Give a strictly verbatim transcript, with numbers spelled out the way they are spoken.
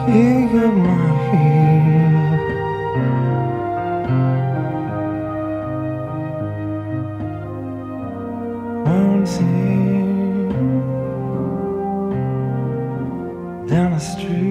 You got my feet. Won't see down the street.